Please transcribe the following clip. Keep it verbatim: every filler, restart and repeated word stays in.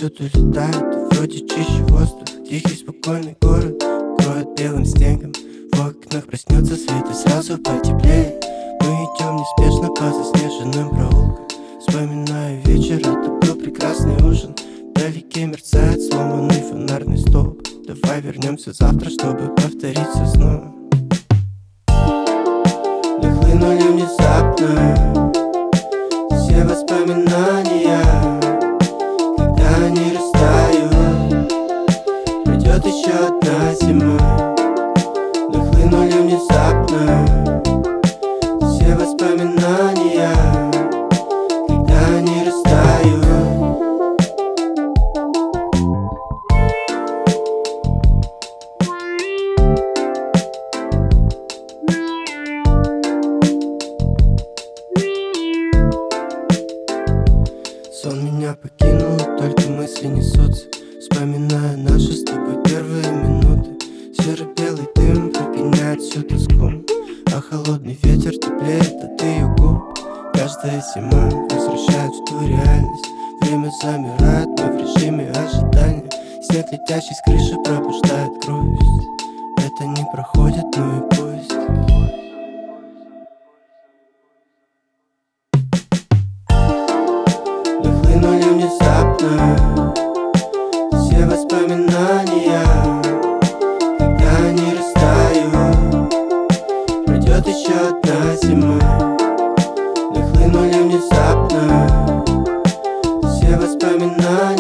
повсюду летает, и вроде чище воздух. Тихий, спокойный город кроет белым снегом. В окнах проснется свет и сразу потеплеет. Мы идем неспешно по заснеженным проулкам, вспоминая вечер, это был прекрасный ужин. Вдалеке мерцает сломанный фонарный столб. Давай вернемся завтра, чтобы повторить все снова. Нахлынули внезапно все воспоминания, когда они растают, пройдет еще одна зима. Нахлынули внезапно все воспоминания, когда они растают. Сон меня покинул, только мысли несутся, вспоминая наши с тобой первые минуты. Серо-белый дым прогоняет всю тоску, а холодный ветер теплеет от ее губ. Каждая зима возвращает в ту реальность. Время замирает, мы в режиме ожидания. Снег, летящий с крыши, пробуждает грусть. Это не проходит, ну и пусть. Нахлынули внезапно все воспоминания, когда они растают, пройдет еще одна зима. Нахлынули внезапно все воспоминания.